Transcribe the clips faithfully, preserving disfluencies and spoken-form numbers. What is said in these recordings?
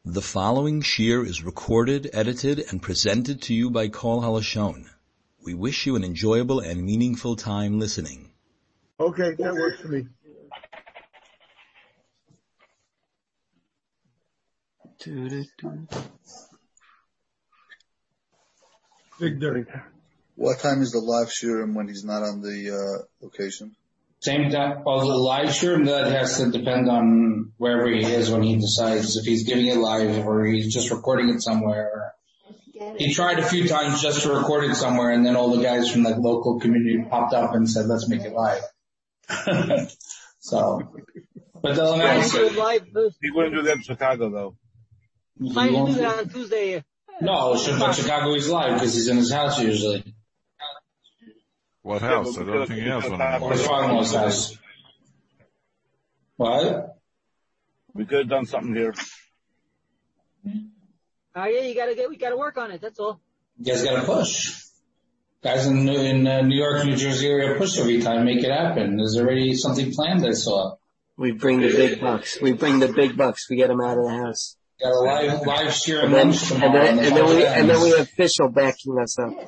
The following shir is recorded, edited, and presented to you by Kol HaLashon. We wish you an enjoyable and meaningful time listening. Okay, that works for me. Victor. What time is the live shiurim when he's not on the uh, location? Same time. Well, the live shiurim, that has to depend on wherever he is when he decides if he's giving it live or he's just recording it somewhere. He tried a few times just to record it somewhere, and then all the guys from the local community popped up and said, "Let's make it live." So, but they'll announce it. He wouldn't do that in Chicago, though. Why did you do that on Tuesday? No, but Chicago he's live because he's in his house usually. What house? I don't think he has one anymore. His father-in-law's house. What? We could have done something here. Oh yeah, you gotta get, we gotta work on it, that's all. You guys gotta push. Guys in, in uh, New York, New Jersey area push every time, make it happen. There's already something planned, I saw. We bring the big bucks. We bring the big bucks. We get them out of the house. Got a live, live share and then, and then, and then we, and then we have official backing us up.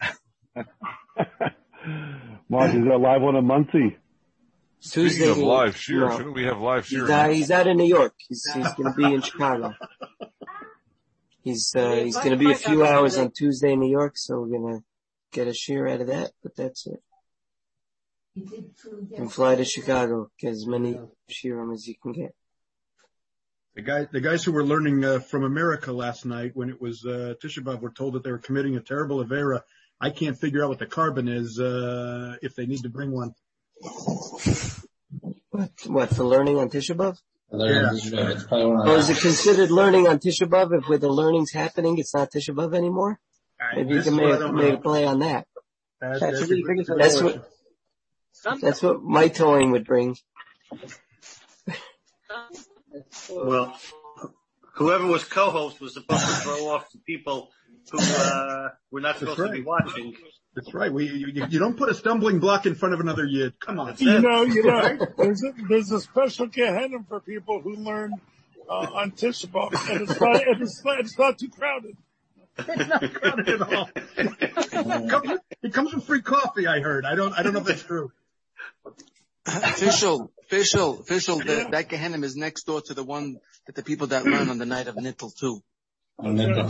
Mark, is there a live one in Muncie? Speaking Tuesday, of live shear, no. shouldn't we have live shear? He's, uh, he's out in New York. He's, he's going to be in Chicago. He's uh, he's going to be a few hours on Tuesday in New York, so we're going to get a shear out of that. But that's it. You can fly to Chicago, get as many shiurim as you can get. The guys, the guys who were learning uh, from America last night when it was uh, Tisha B'Av were told that they were committing a terrible avera. I can't figure out what the carbon is, uh, if they need to bring one. What, what, for learning on Tisha B'Av? Yeah. Oh, is it considered learning on Tisha B'Av if where the learning's happening, it's not Tisha B'Av anymore? Right, Maybe you can make, make a play on that. That's, that's, that's, what, that's what, that's what my towing would bring. Well, whoever was co-host was supposed to throw off the people who uh, were not supposed right. to be watching. That's right. We you, you don't put a stumbling block in front of another yid. Come on. You know, you know, there's a, there's a special Gehenna for people who learn uh, on Tisha B'Av, and it's not it's not, it's not too crowded. It's not crowded at all. It comes, it comes with free coffee. I heard. I don't. I don't know if that's true. Official, official, official. Yeah. The, that Gehenna is next door to the one that the people that learn on the night of Nittel too. No,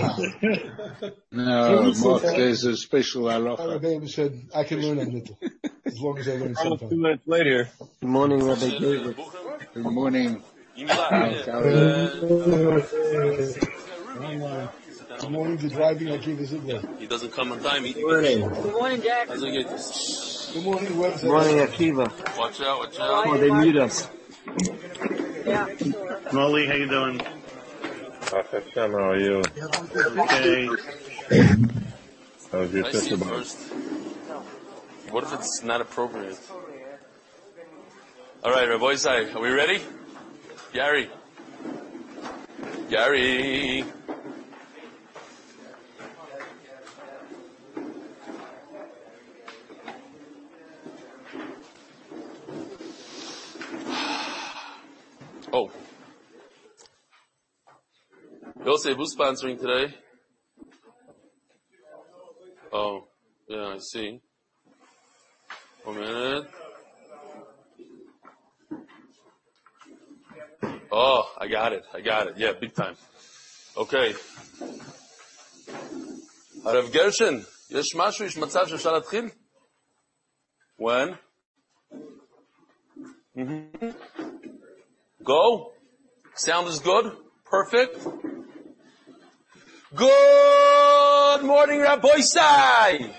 Mark, there's a special halacha. Rabbi said, I can learn on Nittel, as long as I learn sometime. Two minutes later. Good morning, Rabbi David. Good morning. Good morning to driving Akiva Zibler. He doesn't come on time. Good morning. Good morning, Jack. Good morning, Good morning, Akiva. Watch out, watch out. Oh, they mute us. Yeah. Molly, how you doing? Hashem, how are you? Okay. How was your I see sister? it first. What if it's not appropriate? All right, Rabbi Isai, are we ready? Gary. Gary. Oh. Yosef, who's sponsoring today? Oh, yeah, I see. One minute. Oh, I got it. I got it. Yeah, big time. Okay. Harav Gershon, יש משהו, יש מצב שאפשר להתחיל? When? Mm-hmm. Go. Sound is good. Perfect. Good morning, Rabbi Sai.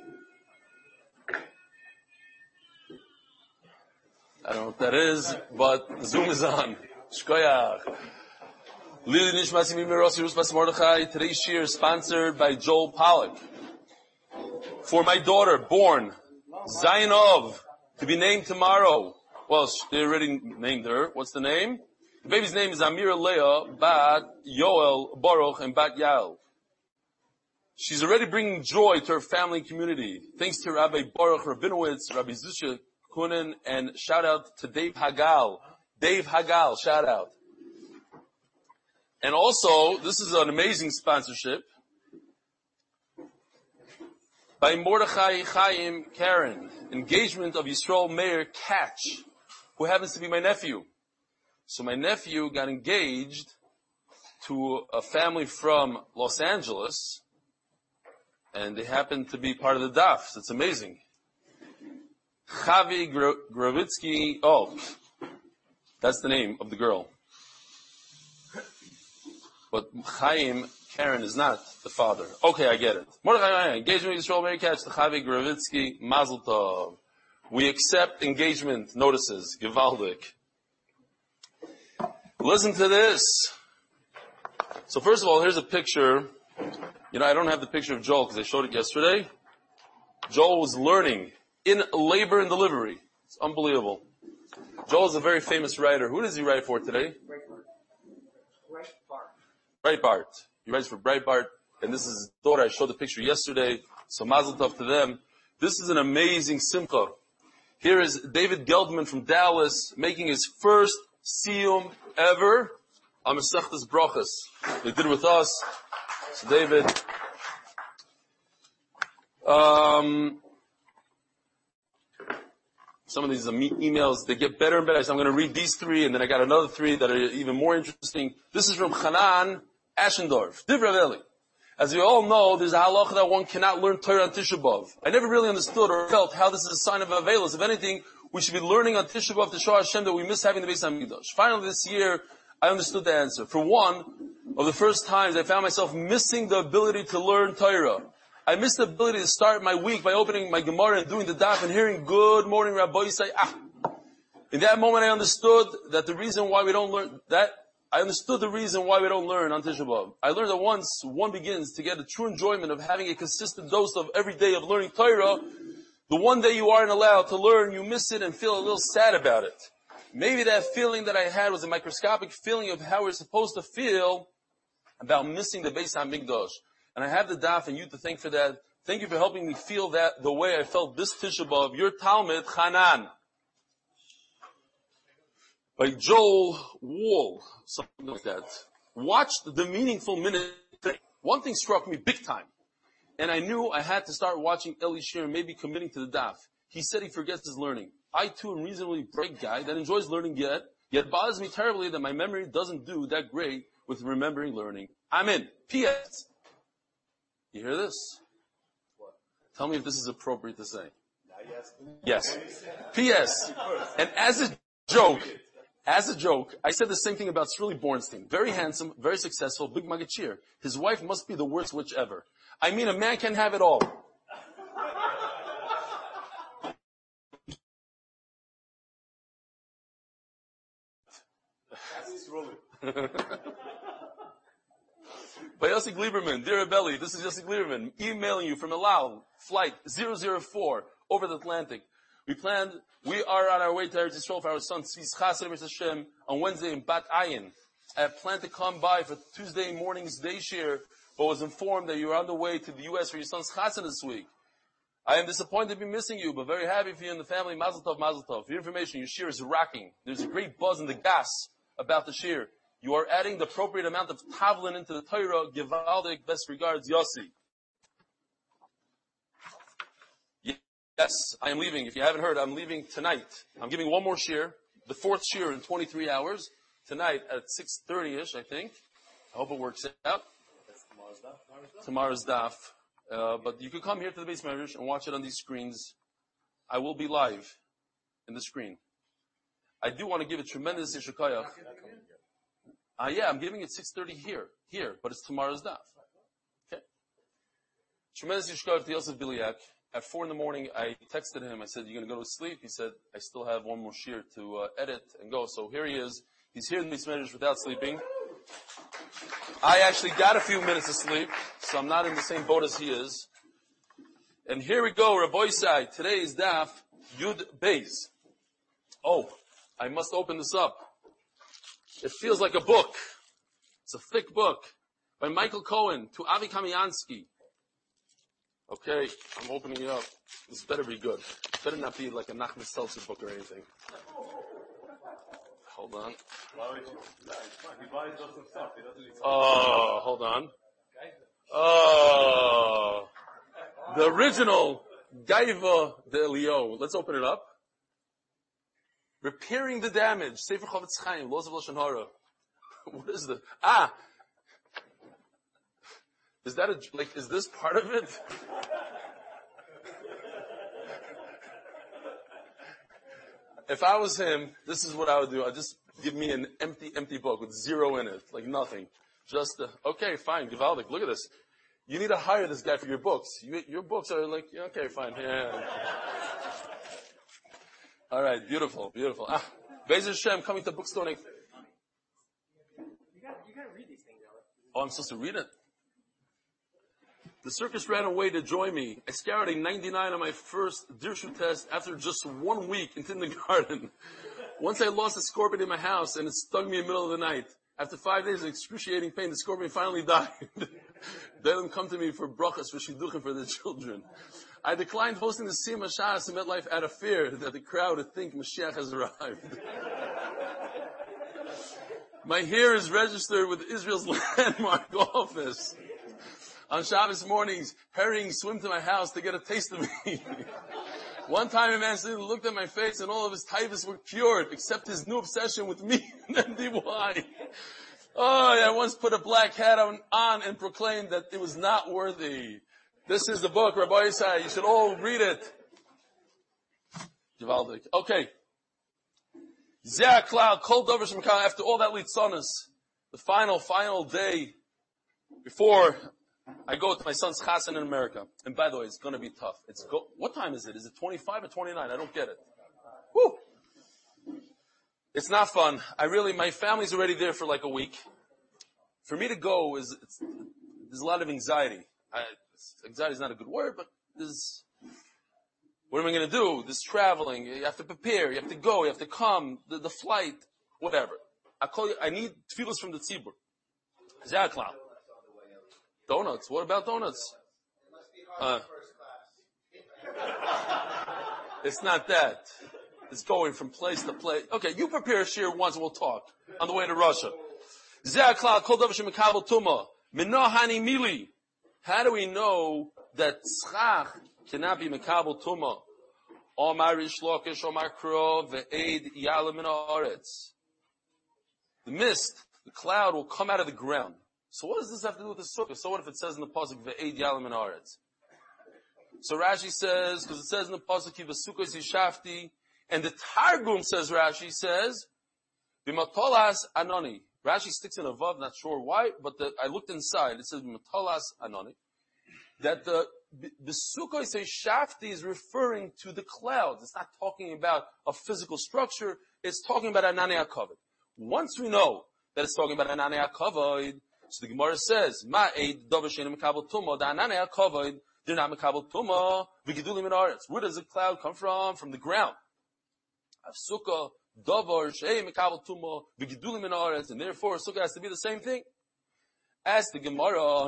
I don't know what that is, but Zoom is on. Shkoyach. Lili Nishmasi Mimirossi Ruspas Mordechai. Today's year is sponsored by Joel Pollack. For my daughter, born Zainov, to be named tomorrow. Well, they already named her. What's the name? The baby's name is Amira Leah, Bat Yoel Baruch, and Bat Yael. She's already bringing joy to her family and community. Thanks to Rabbi Baruch Rabinowitz, Rabbi Zusha Kunin, and shout out to Dave Hagal. Dave Hagal, shout out. And also, this is an amazing sponsorship by Mordechai Chaim Karen, engagement of Yisrael Meir Katch, who happens to be my nephew. So my nephew got engaged to a family from Los Angeles, and they happen to be part of the daf. So it's amazing. Chavi Gravitsky, oh, that's the name of the girl. But Chaim Karen is not the father. Okay, I get it. Mordechai, engagement with Yisrael Meir Katch, the Chavi Gravitsky, Mazel Tov. We accept engagement notices. Givaldik. Listen to this. So first of all, here's a picture. You know, I don't have the picture of Joel because I showed it yesterday. Joel was learning in labor and delivery. It's unbelievable. Joel is a very famous writer. Who does he write for today? Breitbart. He writes for Breitbart, and this is his daughter. I showed the picture yesterday, so mazel tov to them. This is an amazing simcha. Here is David Geldman from Dallas making his first siyum ever on Masechtas Brachos. They did it with us. So David, um, some of these emails, they get better and better. So I'm going to read these three, and then I got another three that are even more interesting. This is from Hanan Ashendorf, Divrei Veli. As we all know, there's a halacha that one cannot learn Torah on Tisha B'Av. I never really understood or felt how this is a sign of Avelos. If anything, we should be learning on Tisha B'Av to show Hashem that we miss having the Beis HaMikdash. Finally this year, I understood the answer. For one of the first times, I found myself missing the ability to learn Torah. I missed the ability to start my week by opening my Gemara and doing the daf and hearing "Good morning, Rabbi" say, ah. In that moment, I understood that the reason why we don't learn that. I understood the reason why we don't learn on Tisha B'Av. I learned that once one begins to get a true enjoyment of having a consistent dose of every day of learning Torah, the one day you aren't allowed to learn, you miss it and feel a little sad about it. Maybe that feeling that I had was a microscopic feeling of how we're supposed to feel about missing the Beis HaMikdash. And I have the daf and you to thank for that. Thank you for helping me feel that the way I felt this Tisha B'Av. Your Talmud, Hanan. By Joel Wall, something like that. Watched the meaningful minute thing. One thing struck me big time. And I knew I had to start watching Eli Shir and maybe committing to the daf. He said he forgets his learning. I too am a reasonably bright guy that enjoys learning yet, yet bothers me terribly that my memory doesn't do that great with remembering learning. I'm in. P S. You hear this? What? Tell me if this is appropriate to say. Yes. P S. And as a joke, As a joke, I said the same thing about Srili Bornstein. Very handsome, very successful, big magachir. His wife must be the worst witch ever. I mean, a man can have it all. By Yossi Gleiberman, dear Abeli, this is Yossi Gleiberman, emailing you from Elal, flight zero zero four, over the Atlantic. We planned, we are on our way to Eretz Yisrael for our son Tzvi's Chassid Hashem on Wednesday in Bat Ayin. I had planned to come by for Tuesday morning's day share, but was informed that you are on the way to the U S for your son's Chassid this week. I am disappointed to be missing you, but very happy for you and the family. Mazel tov, mazel tov. For your information, your shir is rocking. There's a great buzz in the gas about the shir. You are adding the appropriate amount of tavlin into the Torah. Givaldik, best regards, Yossi. Yes, I am leaving. If you haven't heard, I'm leaving tonight. I'm giving one more shir, the fourth shir in twenty-three hours, tonight at six thirty-ish, I think. I hope it works out. That's tomorrow's daf. Tomorrow's daf. Uh, but you can come here to the Beis Medrash and watch it on these screens. I will be live in the screen. I do want to give a tremendous Yisher Koyach. Uh, yeah, I'm giving it six thirty here, here, but it's tomorrow's daf. Okay. Tremendous Yisher Koyach to Yosef Biliak. At four in the morning, I texted him. I said, "You going to go to sleep?" He said, "I still have one more shir to uh, edit and go." So here he is. He's here in the Beis Medrash without sleeping. I actually got a few minutes of sleep, so I'm not in the same boat as he is. And here we go, Rabbi Isai. Today is daf Yud Beis. Oh, I must open this up. It feels like a book. It's a thick book by Michael Cohen to Avi Kamiansky. Okay, I'm opening it up. This better be good. It better not be like a Nachman Seltzer book or anything. hold on. Oh, hold on. Oh, the original Gaiva de Elio. Let's open it up. Repairing the damage. Sefer Chavetz Chaim, Laws of Lashon Hara. What is the, ah! Is that a, like, is this part of it? If I was him, this is what I would do. I'd just give me an empty, empty book with zero in it. Like nothing. Just, uh, okay, fine, Givaldic, look at this. You need to hire this guy for your books. You, your books are like, yeah, okay, fine, yeah. All right, beautiful, beautiful. Ah, Be'ez Hashem, coming to bookstore next. You got, you got to read these things, Alex. Oh, I'm supposed to read it? The circus ran away to join me. I scoured a ninety-nine on my first Dirshu test after just one week in kindergarten. Once I lost a scorpion in my house and it stung me in the middle of the night. After five days of excruciating pain, the scorpion finally died. They didn't come to me for brachas, for shidduchim for the children. I declined hosting the Siyum HaShas in MetLife out of fear that the crowd would think Mashiach has arrived. My hair is registered with Israel's landmark office. On Shabbos mornings, herrings swim to my house to get a taste of me. One time a man looked at my face and all of his typhus were cured, except his new obsession with me and M D Y. Oh, I once put a black hat on, on and proclaimed that it was not worthy. This is the book, Rabbi Yisai. You should all read it. Givaldic. Okay. Zeh Klal, Kol Dover Shemkal, after all that litzonis, the final, final day before I go to my son's chassan in America. And by the way, it's going to be tough. It's go, what time is it? Is it twenty-five or twenty-nine? I don't get it. Woo! It's not fun. I really, my family's already there for like a week. For me to go is, it's, there's a lot of anxiety. I, anxiety is not a good word, but there's, what am I going to do? There's traveling. You have to prepare. You have to go. You have to come. The, the flight. Whatever. I call you, I need tefillos from the tzibur. Zeh Klal. Donuts. What about donuts? Uh, it's not that. It's going from place to place. Okay, you prepare a shir once and we'll talk on the way to Russia. Zeh Klal kol davar shemekabel tuma mino hani mili. How do we know that tzchach cannot be mekabel tuma? Omar Rish Lakish Omar Kro ve'ed yalam min haaretz. The mist, the cloud will come out of the ground. So what does this have to do with the sukkah? So what if it says in the pasuk ve'ed yalam min haaretz? So Rashi says, because it says in the pasuk v'sukkos yishafti, and the Targum says, Rashi says, b'matolas anoni. Rashi sticks in a vav, not sure why, but the, I looked inside. It says b'matolas anoni. That the the sukkos yishafti is referring to the clouds. It's not talking about a physical structure. It's talking about ananei hakavod. Once we know that it's talking about ananei hakavod, so the Gemara says, Ma'ed davar she'eino mekabel tumah, the ananei hakavod, they're not mekabel tumah, v'gedulim min haaretz. Where does the cloud come from? From the ground. Sukkah, davar she'eino mekabel tumah, v'gedulim min haaretz, and therefore sukkah has to be the same thing. As the Gemara,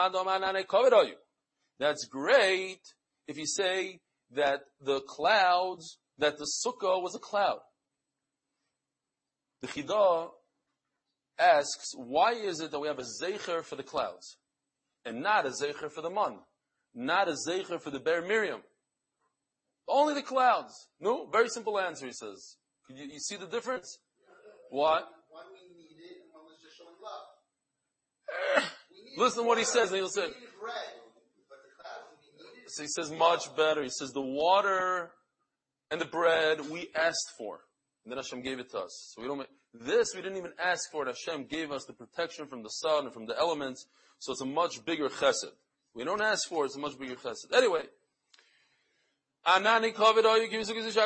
that's great if you say that the clouds, that the sukkah was a cloud. The Chidah asks, why is it that we have a zeicher for the clouds and not a zeicher for the man, not a zeicher for the Ber Miriam? Only the clouds. No, very simple answer, he says. Could you, you see the difference? What? One we needed and one was just showing love. Listen to what he says, and he'll say. So he says much better. He says the water and the bread we asked for. And then Hashem gave it to us. So we don't make, this we didn't even ask for it. Hashem gave us the protection from the sun and from the elements. So it's a much bigger chesed. We don't ask for it, it's a much bigger chesed. Anyway. Anani kovid all you give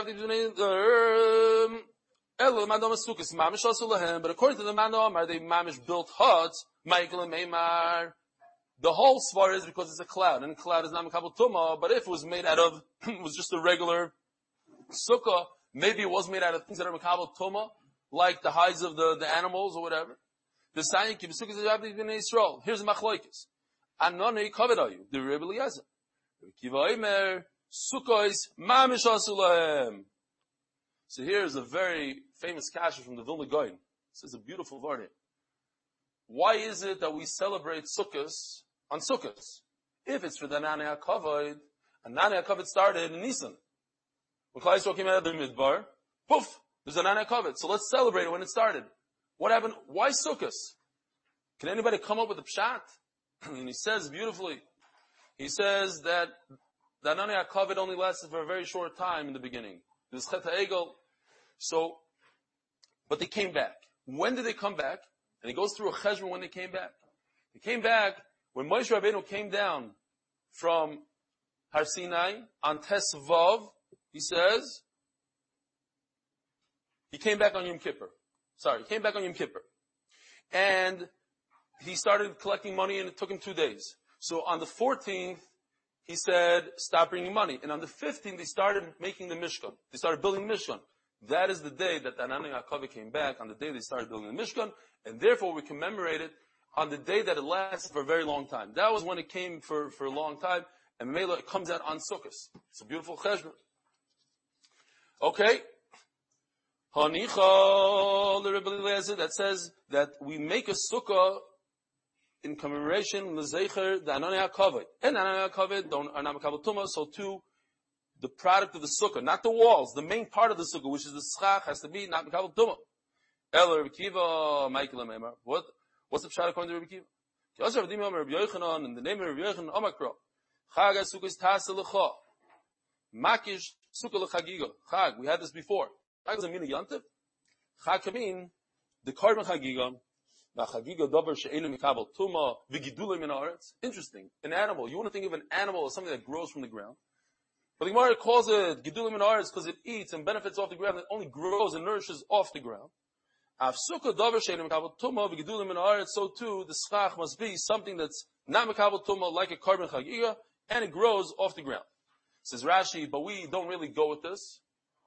but according to the Mandamar, they mamish built huts, Michael and Meimar. The whole svar is because it's a cloud, and a cloud is not mekabel tumah, but if it was made out of, it was just a regular sukkah, maybe it was made out of things that are mekabel tumah, like the hides of the, the animals or whatever. The sayin ki b'sukkah z'yavdi b'nei Yisrael. Here's the machlokes. Anani kovid all you, the Rebbe Eliezer. Kiva Eimer, sukkahs mamish asulahem. So here's a very famous kasha from the Vilna Gaon. This is a beautiful word. Why is it that we celebrate Sukkot on Sukkot? If it's for the Nanei HaKavod, and Nanei HaKavod started in Nisan. When Klal Yisrael came out of the Midbar, poof, there's a Nanei HaKavod. So let's celebrate it when it started. What happened? Why Sukkot? Can anybody come up with a pshat? And he says beautifully, he says that the Nanei HaKavod only lasted for a very short time in the beginning. There's Chet HaEgel. So, but they came back. When did they come back? And he goes through a cheshbon when they came back. They came back when Moshe Rabbeinu came down from Har Sinai on Tes Vav. He says, he came back on Yom Kippur. Sorry, he came back on Yom Kippur. And he started collecting money and it took him two days. So on the fourteenth, he said, stop bringing money. And on the fifteenth, they started making the Mishkan. They started building the Mishkan. That is the day that the Nanei HaKavod came back, on the day they started building the Mishkan, and therefore we commemorate it on the day that it lasted for a very long time. That was when it came for, for a long time, and Mela, it comes out on Sukkot. It's a beautiful cheshbon. Okay. Hanicha, the Rebbe Eliezer, that says that we make a sukkah in commemoration, l'zeicher, the Nanei HaKavod. And Nanei HaKavod don't are not makabel tumah, so too, the product of the sukkah, not the walls, the main part of the sukkah, which is the schach, has to be not makabel tumah. El Rebbe Kiva, Michael Amemar. What? What's the pshat according to Rebbe Kiva? Kios Rebbe Dima, Rebbe Yochanan, in the name of Rebbe Yochanan, Omakro. Chag ha-sukkah is tasa l'cha. Makish sukkah l'chagiga. Chag, we had this before. Chag is a mina yantiv. Chag can mean the korban chagiga, v'chagiga davar she'enu mikabel tumah, v'gidulei min haaretz. Interesting. An animal. You want to think of an animal as something that grows from the ground. But the Gemara calls it Gidulei min haaretz because it eats and benefits off the ground. It only grows and nourishes off the ground. Sukkah davar she'enu mikabel tumah, v'gidulei min haaretz. So too, the schach must be something that's not mikabel tumah, like a korban chagiga, and it grows off the ground. Says Rashi, but we don't really go with this.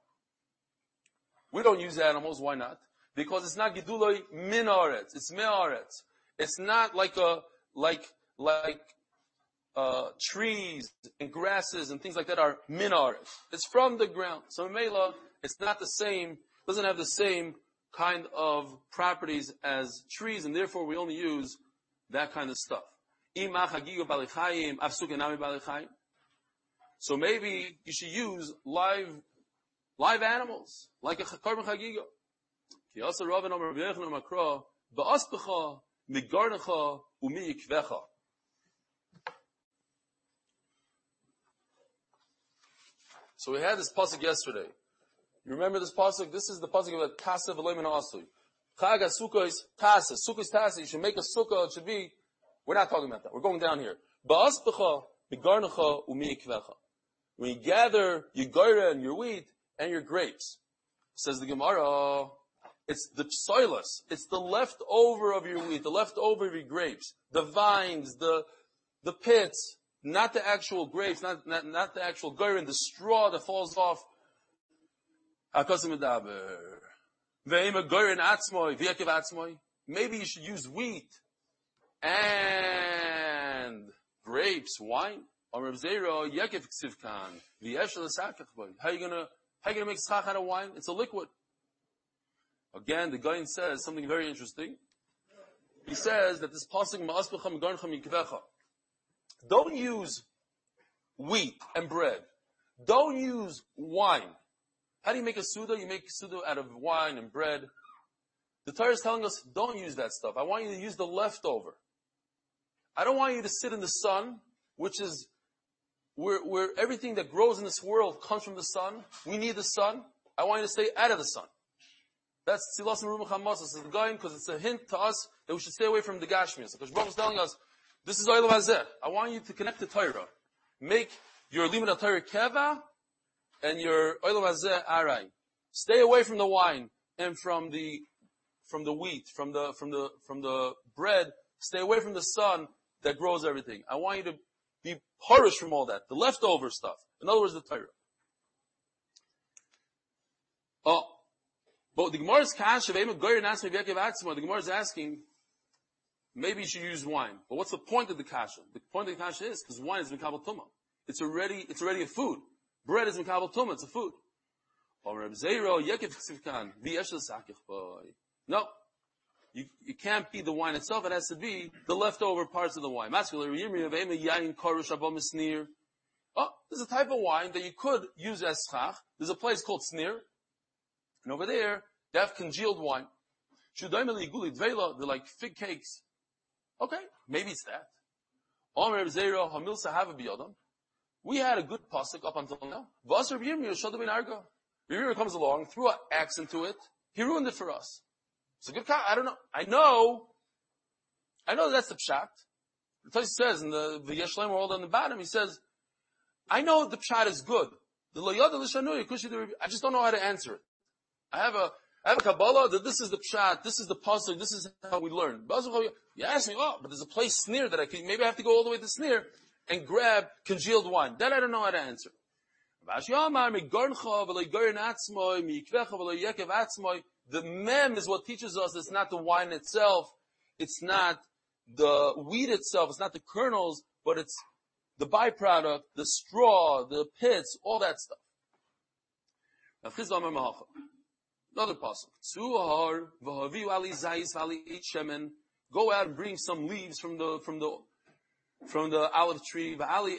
We don't use animals. Why not? Because it's not Gidulei min haaretz. It's me'aretz. It's not like a, like, like, uh, trees and grasses and things like that are min haaretz. It's from the ground. So Mela, it's not the same, doesn't have the same kind of properties as trees, and therefore we only use that kind of stuff. So maybe you should use live, live animals, like a korban chagiga. Ki asa Rav Amar Rabbi Yochanan Makra, ba'aspecha, migarnecha, u'miyikvecha. So we had this pasuk yesterday. You remember this pasuk? This is the pasuk of the Tasa v'loy min ha'asui. Chag ha-sukkah is Tasa. Sukkah is Tasa. You should make a sukkah. It should be, we're not talking about that. We're going down here. Ba'aspecha, migarnecha, u'miyikvecha. When you gather your goyra and your wheat and your grapes, says the Gemara, it's the psoilus, it's the leftover of your wheat, the leftover of your grapes, the vines, the the pits, not the actual grapes, not not, not the actual goyra, and the straw that falls off. Maybe you should use wheat and grapes, wine. How are you gonna, how are you gonna make schach out of wine? It's a liquid. Again, the guy says something very interesting. He says that this pasuk ma'aspecha migarnecha mikvecha. Don't use wheat and bread. Don't use wine. How do you make a suda? You make a suda out of wine and bread. The Torah is telling us, don't use that stuff. I want you to use the leftover. I don't want you to sit in the sun, which is Where, where everything that grows in this world comes from the sun. We need the sun. I want you to stay out of the sun. That's Tzilas and Rumach HaMasa. This is the guy, because it's a hint to us that we should stay away from the Gashmias. Because Baruch is telling us, this is Olam Hazeh. I want you to connect to Torah. Make your Limud Torah Keva and your Olam Hazeh Arai. Stay away from the wine and from the, from the wheat, from the, from the, from the bread. Stay away from the sun that grows everything. I want you to be horish from all that, the leftover stuff. In other words, the Torah. Oh, but the Gemara is kash, the Gemara is asking, maybe you should use wine. But what's the point of the kasha? The point of the kasha is, because wine is mikabel tumah. It's already, it's already a food. Bread is mikabel tumah, it's a food. No. You, you can't be the wine itself. It has to be the leftover parts of the wine. Oh, there's a type of wine that you could use as schach. There's a place called Snir. And over there, they have congealed wine. They're like fig cakes. Okay, maybe it's that. We had a good pasuk up until now. Yirmiyah comes along, threw an axe into it. He ruined it for us. It's a good car. I don't know. I know. I know that's the pshat. The Tosfos says in the the Yeshleim world on the bottom, he says, I know the pshat is good. The I just don't know how to answer it. I have a I have a Kabbalah that this is the pshat, this is the pasuk, this is how we learn. You ask me, oh, but there's a place Snir that I can, maybe I have to go all the way to Snir and grab congealed wine. That I don't know how to answer. The mem is what teaches us it's not the wine itself, it's not the wheat itself, it's not the kernels, but it's the byproduct, the straw, the pits, all that stuff. Another pasuk. Go out and bring some leaves from the from the from the olive tree.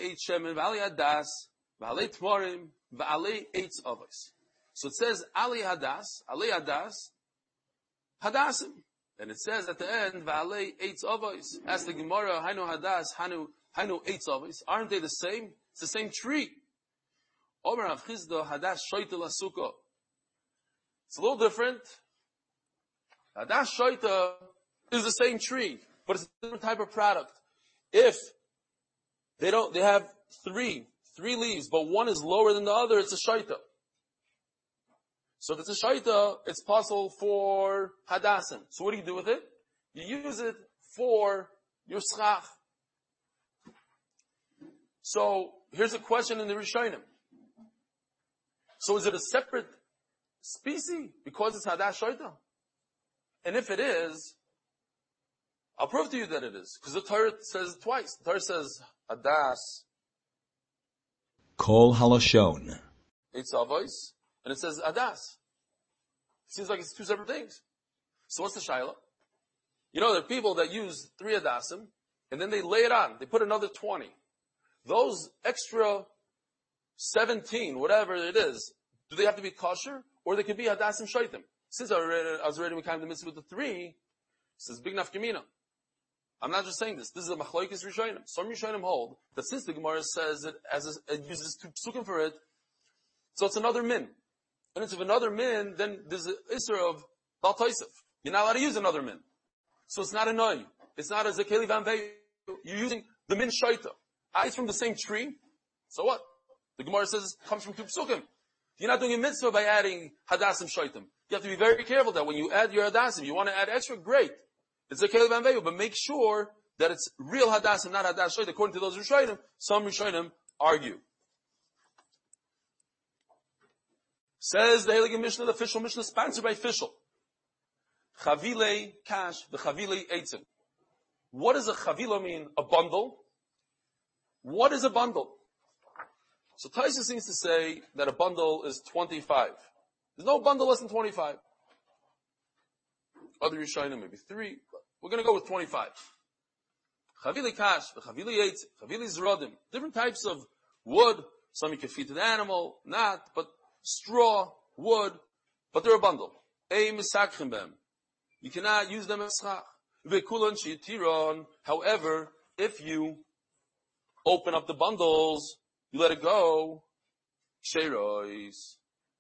So it says Ali Hadas, Ali Hadas, Hadasim. And it says at the end, Va'alei Eitz Avos. Ask the Gemara, Hainu Hadas, Hainu, Hainu Eitz Avos. Aren't they the same? It's the same tree. Omer Rav Chizda, Hadas Shoita Lasuka. It's a little different. Hadas Shoita is the same tree, but it's a different type of product. If they don't, they have three, three leaves, but one is lower than the other, it's a Shoita. So if it's a shaita, it's possible for hadasim. So what do you do with it? You use it for your schach. So here's a question in the Rishonim. So is it a separate species because it's hadas shaita? And if it is, I'll prove to you that it is. Because the Torah says it twice. The Torah says hadas. Kol halashon. It's a voice. And it says adas. It seems like it's two separate things. So what's the shaila? You know, there are people that use three adasim, and then they lay it on. They put another twenty. Those extra seventeen, whatever it is, do they have to be kosher? Or they could be adasim shaitim. Since I, read, I was ready to kind of the mitzvah with the three, it says big nafkamina. I'm not just saying this. This is a machlokes rishonim. Some rishonim hold that since the Gemara says it as a, it uses two psukim for it, so it's another min. And it's of another min, then there's an isra of Bal Taisef. You're not allowed to use another min. So it's not a noi. It's not a Zekeli Van Vey. You're using the min shaita. Ah, it's from the same tree. So what? The Gemara says it comes from two psukim. You're not doing a mitzvah by adding hadasim shaitim. You have to be very careful that when you add your hadasim, you want to add extra, great. It's Zekeli Van Vey, but make sure that it's real hadasim, not hadas shaitim. According to those Rishonim, some Rishonim argue. Says the Heilige Mishnah, the official Mishnah sponsored by Fishel. Chavile kash, the chavile eitzim. What does a chavila mean? A bundle. What is a bundle? So Taisa seems to say that a bundle is twenty-five. There's no bundle less than twenty-five. Other Rishonim maybe three. But we're going to go with twenty-five. Chavile kash, the chavile eitzim, chavile zrodim. Different types of wood. Some you can feed to the animal, not, but straw, wood, but they're a bundle. A misakrim bem. You cannot use them as schach. Vekulan shitiron. However, if you open up the bundles, you let it go. Sheirois.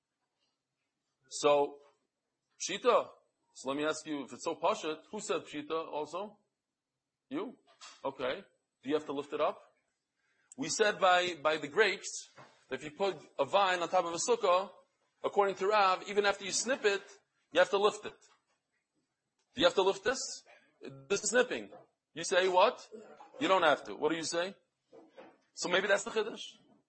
So, pshita. So let me ask you, if it's so pashat, who said pshita also? You? Okay. Do you have to lift it up? We said by, by the grapes, if you put a vine on top of a sukkah, according to Rav, even after you snip it, you have to lift it. Do you have to lift this? This is snipping. You say what? You don't have to. What do you say? So maybe that's the chiddush.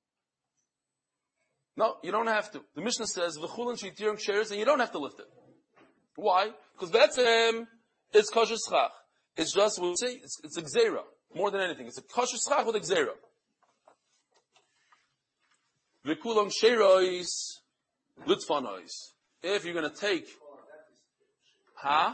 No, you don't have to. The Mishnah says, v'chulan sheitirim shares, and you don't have to lift it. Why? Because that's um, it's kosher schach. It's just, we say, it's, it's a gzeira. More than anything. It's a kosher schach with a gzeira. V'kulam sheirois, Litfanois. If you're going to take, huh?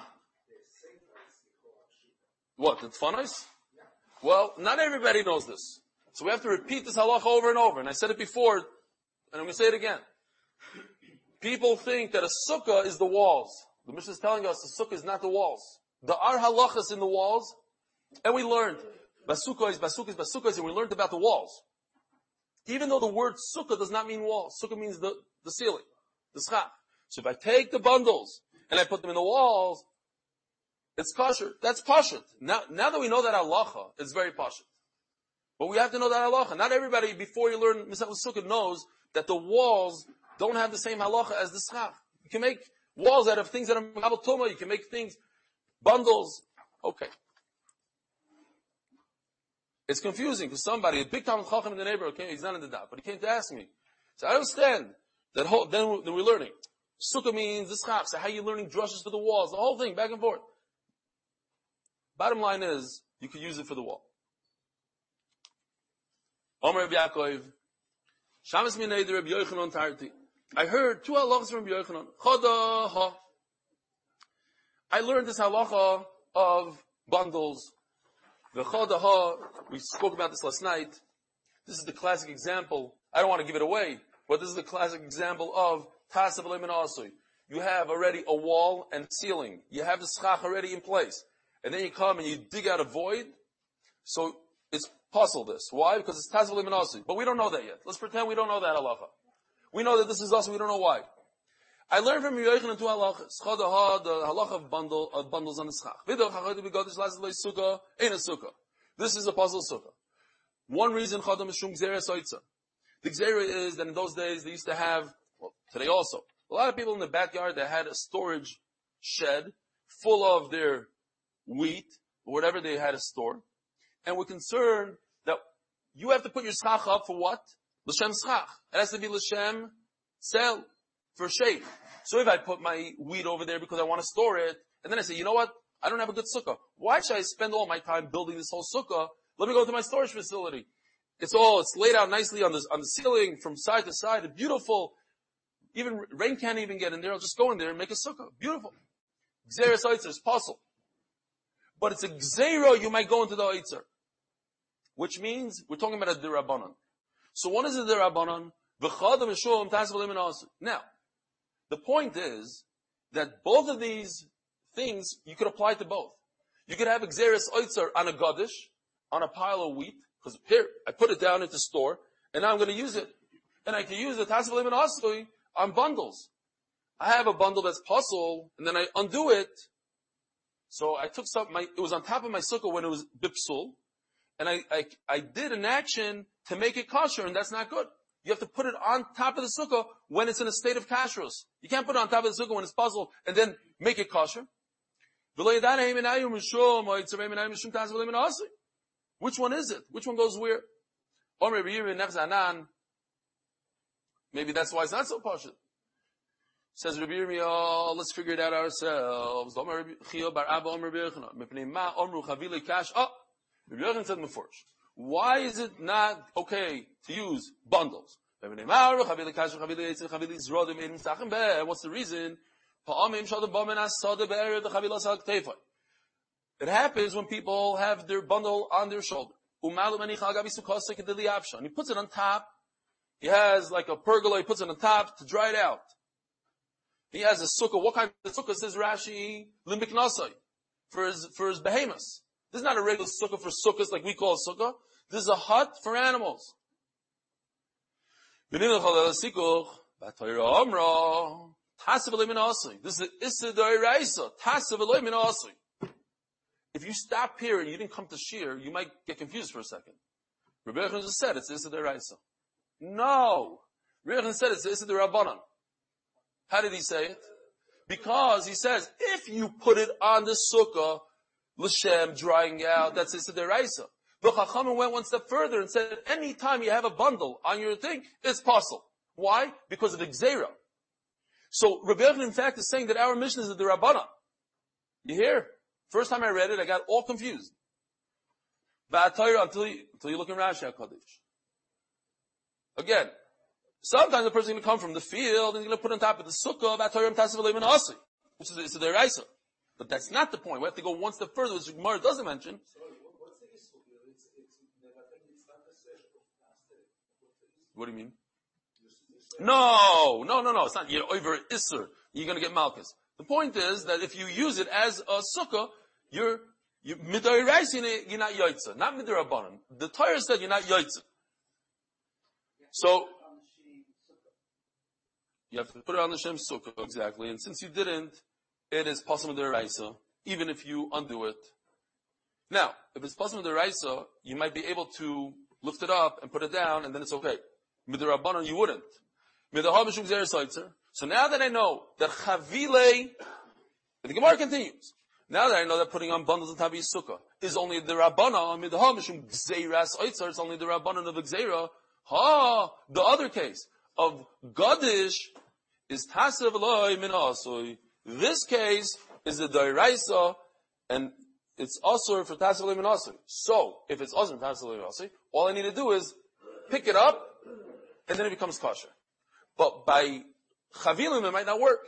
What, Litfanois? Well, not everybody knows this. So we have to repeat this halacha over and over. And I said it before, and I'm going to say it again. People think that a sukkah is the walls. The Mishnah is telling us the sukkah is not the walls. There are halachas in the walls, and we learned basukah is basukah is basukah is, and we learned about the walls. Even though the word sukkah does not mean walls, sukkah means the, the ceiling, the schach. So if I take the bundles and I put them in the walls, it's kosher. That's pashut. Now, now that we know that halacha, it's very pashut. But we have to know that halacha. Not everybody, before you learn Masechus Sukkah, knows that the walls don't have the same halacha as the schach. You can make walls out of things that are mabel tuma. You can make things, bundles. Okay. It's confusing because somebody, a big Talmud Chacham in the neighborhood, came, he's not in the daf, but he came to ask me. So I understand that whole, then, then we're learning. Sukkah means the schach. So how are you learning drushes for the walls? The whole thing, back and forth. Bottom line is, you can use it for the wall. Omer Rabbi Yaakov, Shamas Minei Rabbi Yochanan Tarti. I heard two halachas from Rabbi Yochanan. Choda ha. I learned this halacha of bundles. The choda ha, we spoke about this last night. This is the classic example. I don't want to give it away, but this is the classic example of tasav lemin asui. You have already a wall and ceiling. You have the schach already in place. And then you come and you dig out a void. So it's puzzle this. Why? Because it's tasav lemin asui. But we don't know that yet. Let's pretend we don't know that halacha. We know that this is us, we don't know why. I learned from Rabbi Yochanan two halachas. Choda ha, the halacha of bundle, of bundles on the schach. Vidach hachaydu b'gadish lasas lo sukkah, ein a sukkah. This is a puzzle sukkah. One reason choda mishum gzera soitza. The gzera is that in those days they used to have, well, today also, a lot of people in the backyard that had a storage shed full of their wheat, or whatever they had to store, and were concerned that you have to put your schach up for what? L'shem schach. It has to be l'shem sell, for shade. So if I put my wheat over there because I want to store it, and then I say, you know what? I don't have a good sukkah. Why should I spend all my time building this whole sukkah? Let me go to my storage facility. It's all, it's laid out nicely on the, on the ceiling from side to side. It's beautiful. Even rain can't even get in there. I'll just go in there and make a sukkah. Beautiful. Gzeres oitzer is puzzle. But it's a gzero, you might go into the oitzer. Which means, we're talking about a derabanan. So what is a derabanan? Now, the point is that both of these things, you could apply to both. You could have a gzeres oitzer on a gadish, on a pile of wheat, because here, I put it down into store, and now I'm going to use it. And I can use the tasv lemin asui on bundles. I have a bundle that's puzzle, and then I undo it. So I took some, my, it was on top of my sukkah when it was bipsul, and I, I, I did an action to make it kosher, and that's not good. You have to put it on top of the sukkah when it's in a state of kashrus. You can't put it on top of the sukkah when it's puzzle, and then make it kosher. Which one is it? Which one goes where? Maybe that's why it's not so pashut. Says Rabbi Yirmiyah, let's figure it out ourselves. Oh, Rabbi Yochanan said Mefurish. Why is it not okay to use bundles? What's the reason? It happens when people have their bundle on their shoulder. And he puts it on top. He has like a pergola, he puts it on top to dry it out. He has a sukkah. What kind of sukkah, says Rashi? Limbiknasai. For his, for his behemoths. This is not a regular sukkah for sukkahs like we call a sukkah. This is a hut for animals. This is Isidore Raisa. If you stop here and you didn't come to Shir, you might get confused for a second. Rabbi Yochanan just said it's Isidore Raisa. No. Rabbi Yochanan said it's Isidore Rabbanan. How did he say it? Because he says, if you put it on the sukkah, l'shem, drying out, that's Isidore Raisa. The Chachamim went one step further and said, any time you have a bundle on your thing, it's possible. Why? Because of the Gzeira. So Rabbi Yochanan, in fact, is saying that our mission is the Rabbanan. You hear? First time I read it, I got all confused. Until you, until you look in Rashi HaKadosh. Again, Sometimes the person is going to come from the field and he's going to put on top of the sukkah about Torah Tasav Leim and Asi, which is it's a deraisa. But that's not the point. We have to go one step further, which Gemara doesn't mention. What do you mean? No, no, no, no. It's not. You're over Isser. You're going to get Malchus. The point is that if you use it as a sukkah, you're you're midoraisa. You're not yoitza, not midorabanan. The Torah said you're not yoitza. So you have to put it on the Shem sukkah exactly. And since you didn't, it is possible midoraisa, even if you undo it. Now, if it's possible midoraisa, you might be able to lift it up and put it down, and then it's okay. Midorabanan, you wouldn't. So now that I know that chavile, the Gemara continues. Now that I know that putting on bundles on top of sukkah is only the Rabbana, midha mishum gzeiras oitzer, it's only the Rabbanan of the gzeira. Ha, the other case of Gadish is tasev loy min asoi. This case is the Dairaisa, and it's also for tasev loy min asoi. So, if it's also tasev loy min asoi, all I need to do is pick it up, and then it becomes kosher. But by chavilim, it might not work.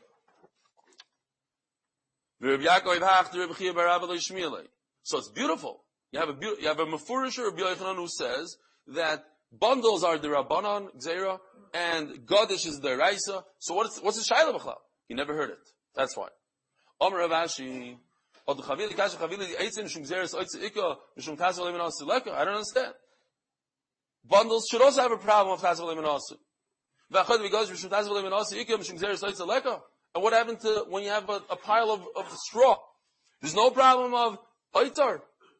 So it's beautiful. You have a be- you have a mefurish or a Yochanan who says that bundles are the Rabbanan, Gzeira, and Gadish is the Raisa. So what's what's the Shaila B'chlal? You never heard it. That's why. Omer Ravashi, I don't understand. Bundles should also have a problem of Tazav Leim and Asu. And what happened to when you have a, a pile of, of straw? There's no problem of Aitar.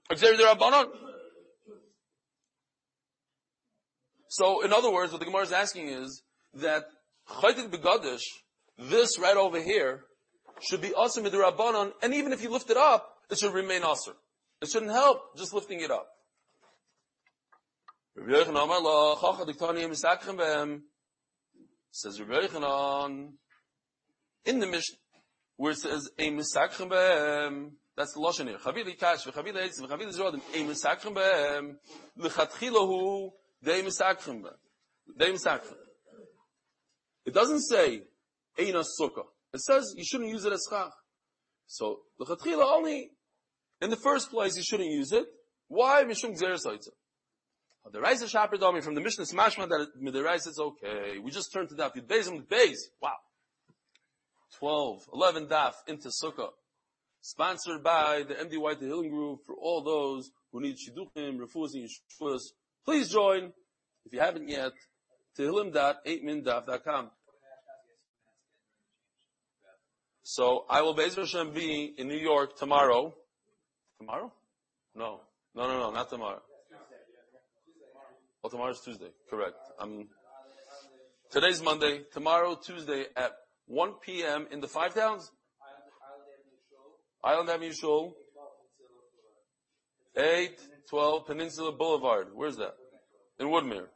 So, in other words, what the Gemara is asking is that Chaytit Begadish, this right over here, should be Asr Midrabanan, and even if you lift it up, it should remain Asr. It shouldn't help just lifting it up. Says Rabbi Yochanan, in the Mishnah, where it says, a misakchem be'em, that's the Lashon here. Chavili kash, v'chavili eitz, v'chavili zrodim, a misakchem be'em, l'chatchilahu, de misakchem be'em. De misakchem. It doesn't say, eina sukkah. It says, you shouldn't use it as chach. So, l'chatchila only, in the first place, you shouldn't use it. Why? Mishum gzeres oitza. The Raisa Shaper Domi from the Mishnah Smashma that the Raisa is okay. We just turned to Daf. Yud Beis and Beis. Wow. twelve, eleven Daf into Sukkah. Sponsored by the M D Y Tehillim Group for all those who need Shidduchim, Refuahs, and Yeshuas. Please join, if you haven't yet, tehillim dot eight min daf dot com. So I will Be'ez Hashem be in New York tomorrow. Tomorrow? No. No, no, no, not tomorrow. Well, tomorrow's Tuesday. Correct. Um, today's Monday. Tomorrow, Tuesday, at one p.m. in the Five Towns? Island Avenue Shul. eight twelve Peninsula Boulevard. Where's that? In Woodmere.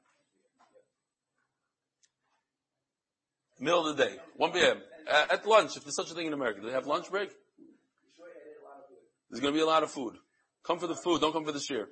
Middle of the day. one p.m. Uh, at lunch, if there's such a thing in America. Do they have lunch break? There's going to be a lot of food. Come for the food. Don't come for the shear.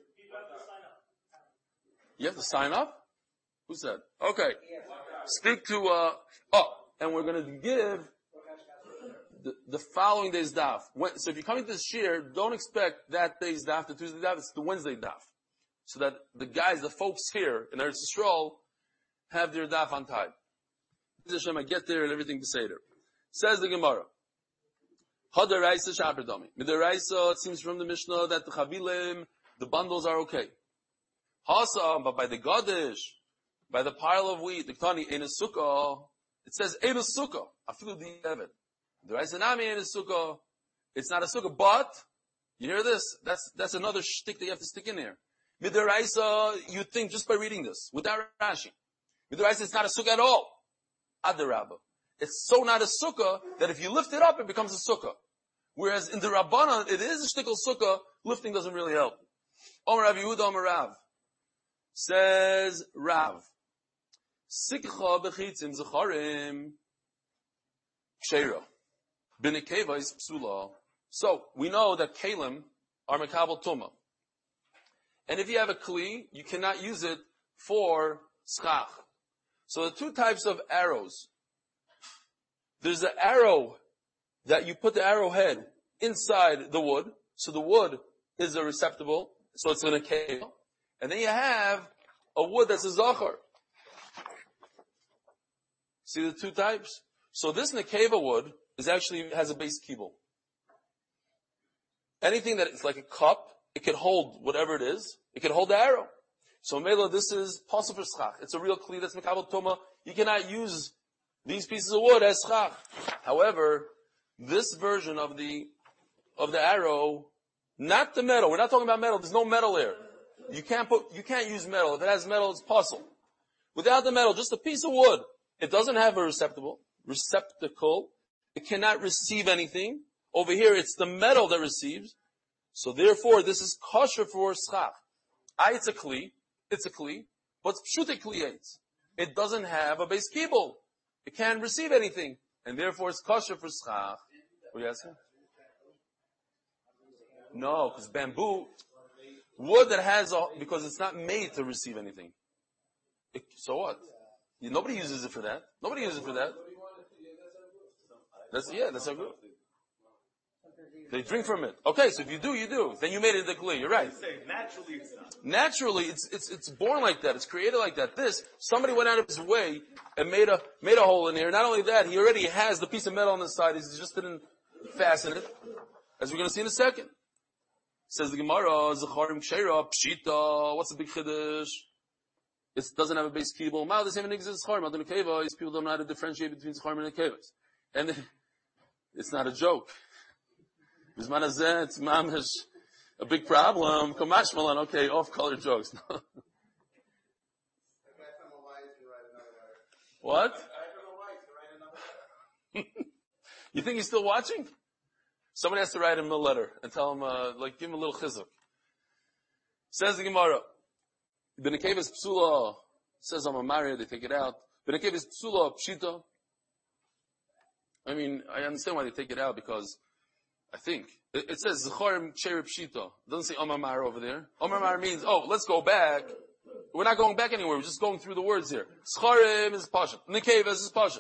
You have to sign up? Who said? Okay. Speak to, uh, oh, and we're going to give the, the following day's daf. When, so if you're coming to the shir, don't expect that day's daf, the Tuesday daf, it's the Wednesday daf. So that the guys, the folks here in Eretz Yisrael have their daf on time. Hashem, I get there and everything to say there. Says the Gemara. Hadaraisa Shaperdami. Midaraisa, it seems from the Mishnah that the Chavilim, the bundles are okay. Hasa, but by the Gadish, by the pile of wheat, the Ktani, in a sukkah, it says, in a sukkah. I feel the Evan. The Raisanami in a sukkah, it's not a sukkah, but, you hear this? That's, that's another shtick that you have to stick in here. Midaraisa, you think just by reading this, without Rashi. Midaraisa, it's not a sukkah at all. Adarabba. It's so not a sukkah that if you lift it up, it becomes a sukkah. Whereas in the Rabbanan, it is a shtickle sukkah, lifting doesn't really help. Omer Rav Yehuda, Omer Rav. Says Rav. Sikcha bechitzim zecharim ksheira. B'nekeva is psula. So, we know that kalim are mekabel tuma. And if you have a kli, you cannot use it for schach. So the two types of arrows. There's an arrow that you put the arrowhead inside the wood. So the wood is a receptacle. So it's an nekeva. And then you have a wood that's a zachar. See the two types? So this nekeva wood is actually, has a base kibul. Anything that is like a cup, it can hold whatever it is. It can hold the arrow. So Mela, this is possible for schach. It's a real kli that's mekabel tuma. You cannot use these pieces of wood as schach. However, this version of the, of the arrow, not the metal. We're not talking about metal. There's no metal there. You can't put, you can't use metal. If it has metal, it's puzzle. Without the metal, just a piece of wood. It doesn't have a receptacle, receptacle. It cannot receive anything. Over here, it's the metal that receives. So therefore, this is kosher for schach. I, it's a kli. It's a kli. But pshute kliyates. It doesn't have a base kibul. It can't receive anything. And therefore, it's kosher for schach. What are you asking? No, because bamboo, wood that has a, because it's not made to receive anything. It, so what? You, nobody uses it for that. Nobody uses it for that. That's, yeah, that's a good. They drink from it. Okay, so if you do, you do. Then you made it the kli. You're right. Naturally, it's not. Naturally, it's, it's, it's born like that. It's created like that. This, somebody went out of his way and made a, made a hole in here. Not only that, he already has the piece of metal on the side. He just didn't fasten it. As we're going to see in a second. Says the Gemara, Zacharim Ksheira, Pshita, what's the big chiddush? It doesn't have a base kibul. Mal, the same exists Zacharim. Al Nekeva, is people don't know how to differentiate between Zacharim and Nekevas. And it's not a joke. It's mamish a big problem. Kamash Malan, okay, off-color jokes. What? You think he's still watching? Somebody has to write him a letter and tell him, uh, like, give him a little chizuk. Says the Gemara, the Nekeva is psula, says I'm a married, they take it out. The Nekeva is psula, pshita. I mean, I understand why they take it out because I think it, it says Zecharim Ksheira Pshita. It doesn't say Omar Mar over there. Omar Mar means, oh, let's go back. We're not going back anywhere. We're just going through the words here. Zecharim is Pashat. Nekeva is Pashat.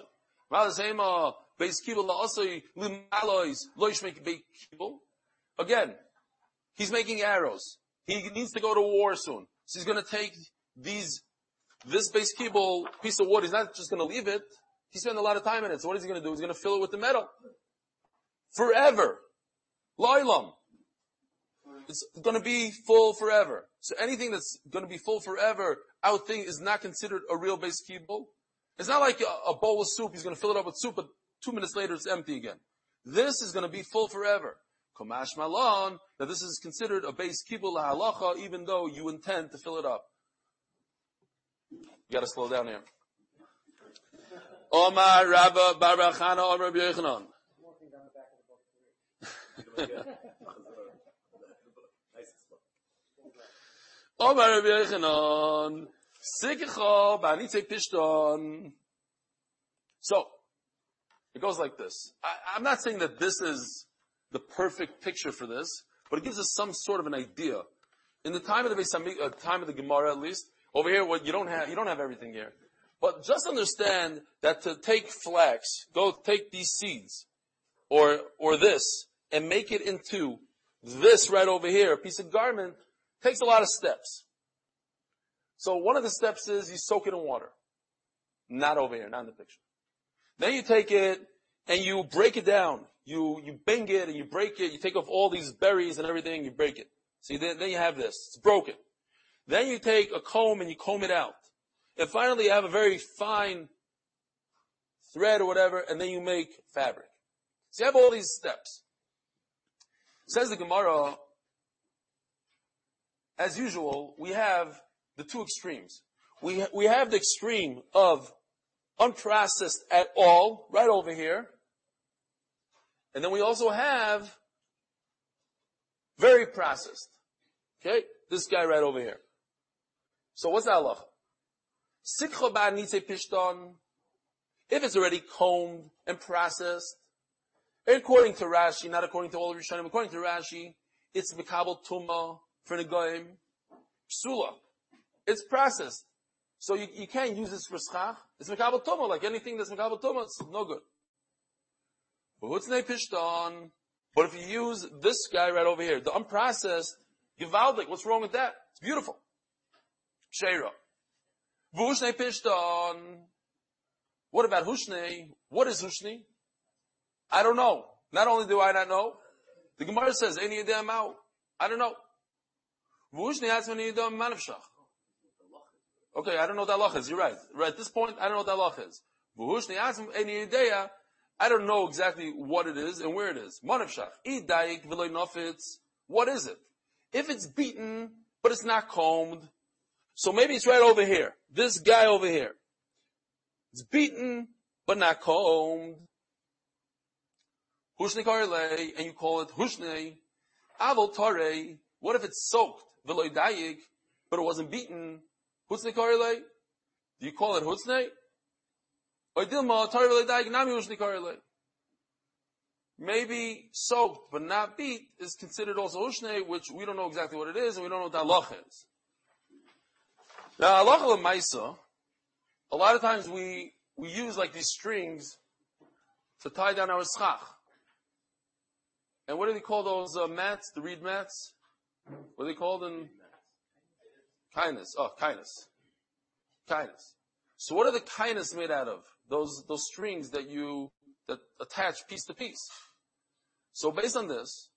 Again, he's making arrows. He needs to go to war soon. So he's going to take these, this base kibul piece of wood. He's not just going to leave it. He spent a lot of time in it. So what is he going to do? He's going to fill it with the metal. Forever. Loilam. It's going to be full forever. So anything that's going to be full forever, our thing is not considered a real base kibul. It's not like a, a bowl of soup. He's going to fill it up with soup, but two minutes later it's empty again. This is going to be full forever. Komash malon, that this is considered a base kibul halacha, even though you intend to fill it up. You got to slow down here. Omar Rabba Barachana Omar Rabbi Yochanan. Omar Rabbi Yochanan. Sikicha Banitze Pishton. So, it goes like this. I, I'm not saying that this is the perfect picture for this, but it gives us some sort of an idea. In the time of the Beis Hamikdash, uh, time of the Gemara at least, over here, what you don't have, you don't have everything here. But just understand that to take flax, go take these seeds, or, or this, and make it into this right over here, a piece of garment, takes a lot of steps. So one of the steps is you soak it in water. Not over here, not in the picture. Then you take it and you break it down. You, you bang it and you break it. You take off all these berries and everything, you break it. See, then, then you have this. It's broken. Then you take a comb and you comb it out. And finally you have a very fine thread or whatever, and then you make fabric. So you have all these steps. Says the Gemara, as usual, we have the two extremes. We, ha- we have the extreme of unprocessed at all, right over here. And then we also have very processed. Okay? This guy right over here. So what's the halacha? Sikcha ba'nitze pishton, if it's already combed and processed, according to Rashi, not according to all of Rishonim, according to Rashi, it's mikabel tumah for the goyim, psula. It's processed. So you, you can't use this for schach. It's mekabel tumah, like anything that's mekabel tumah, it's no good. But hutzne pishton. But if you use this guy right over here, the unprocessed, givaldik, what's wrong with that? It's beautiful. Sheira. Vushne pishton. What about hushne? What is hushne? I don't know. Not only do I not know, the Gemara says, Eini yedem ma'u. I don't know. Vushne atzmani yedem manavshach. Okay, I don't know what that halacha is. You're right. Right at this point, I don't know what that halacha is. Vushne atzmani eini yedea. I don't know exactly what it is and where it is. Manavshach. Idayik v'loy nofitz. What is it? If it's beaten, but it's not combed, so maybe it's right over here. This guy over here. It's beaten, but not combed. Hushne karelei, and you call it hushne. Avol tarei. What if it's soaked? V'loy dayik, but it wasn't beaten. Hutzne karelei. Do you call it hutzne? Maybe soaked but not beat is considered also hushne, which we don't know exactly what it is, and we don't know what the halacha is. Now, halacha l'maisa, a lot of times we, we use like these strings to tie down our schach. And what do they call those uh, mats, the reed mats? What are they called in? Kindness. Oh, kindness. Kindness. So what are the kindness made out of? Those, those strings that you, that attach piece to piece. So based on this,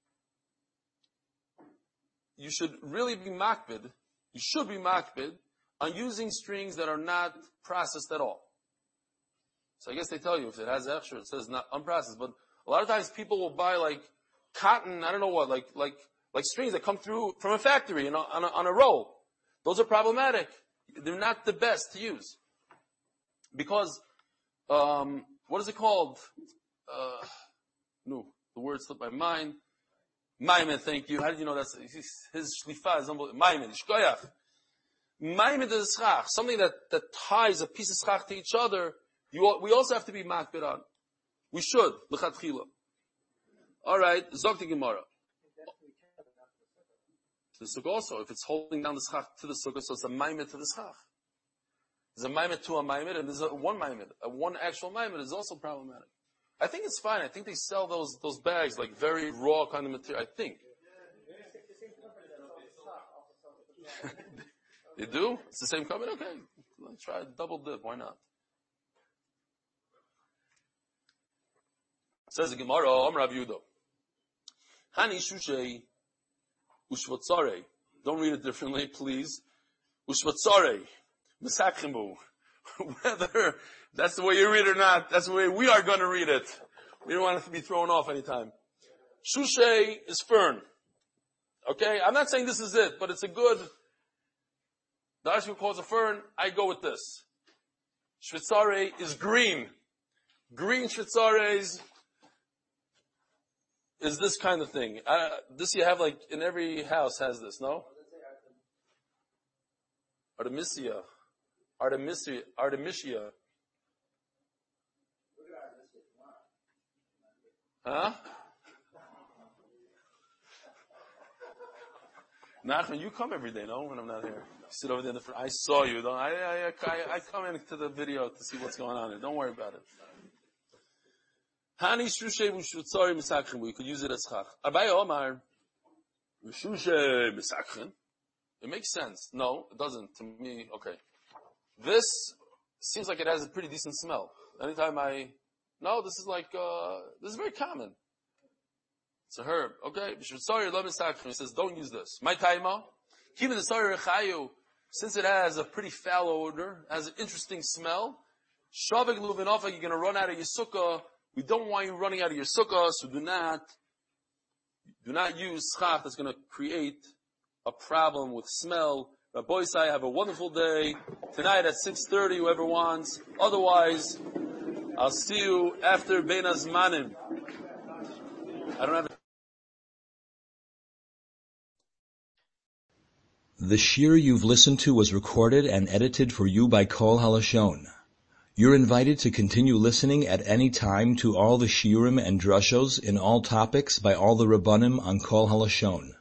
you should really be makbid, you should be makbid on using strings that are not processed at all. So I guess they tell you if it has extra, it says not unprocessed, but a lot of times people will buy like cotton, I don't know what, like, like, like strings that come through from a factory, you know, on a, on a roll. Those are problematic. They're not the best to use. Because, um, what is it called? Uh, no, the word slipped my mind. Maimed, thank you. How did you know that's, his shlifa is unbelievable. Maimed, shkoyach. Maimed is schach. Something that, that ties a piece of schach to each other, you, we also have to be makbid on. We should, l'chatchila. Alright, zok the Gemara. To the sukkah also, if it's holding down the schach to the sukkah, so it's a maimed to the schach. There's a maimed to a maimed, and there's a one maimed. A one actual maimed is also problematic. I think it's fine. I think they sell those, those bags, like very raw kind of material. I think. They do? It's the same company? Okay. Let's try a double dip. Why not? Says the Gemara, Om Rav Yudo. Hani Shushei Ushvatzare. Don't read it differently, please. Ushvatzare. Misakhimu. Whether that's the way you read it or not, that's the way we are going to read it. We don't want it to be thrown off anytime. Shushei is fern. Okay? I'm not saying this is it, but it's a good, the Ashkenaz calls a fern, I go with this. Shvitzare is green. Green Shvitzares is this kind of thing. Uh, this you have like, in every house has this, no? Artemisia. Artemisia. Artemisia. Huh? Nachman, you come every day, no? When I'm not here. You sit over there in the front. I saw you. Don't, I, I, I, I come into the video to see what's going on here. Don't worry about it. Hani shushe v'shutzari misakhin. We could use it as chach. Abaye Omar. V'shushe misakhin. It makes sense. No, it doesn't. To me, okay. This seems like it has a pretty decent smell. Anytime I, no, this is like, uh, this is very common. It's a herb. Okay. He says, don't use this. My taima. Keep the sorry rechayu. Since it has a pretty foul odor, has an interesting smell. Shavik luvinofak, you're going to run out of your sukkah. We don't want you running out of your sukkah, so do not, do not use schach that's going to create a problem with smell. Rabbi Isai, have a wonderful day. Tonight at six thirty, whoever wants. Otherwise, I'll see you after Bein Hazmanim. I don't have a The shir you've listened to was recorded and edited for you by Kol Halashon. You're invited to continue listening at any time to all the shiurim and drushos in all topics by all the Rabbanim on Kol Halashon.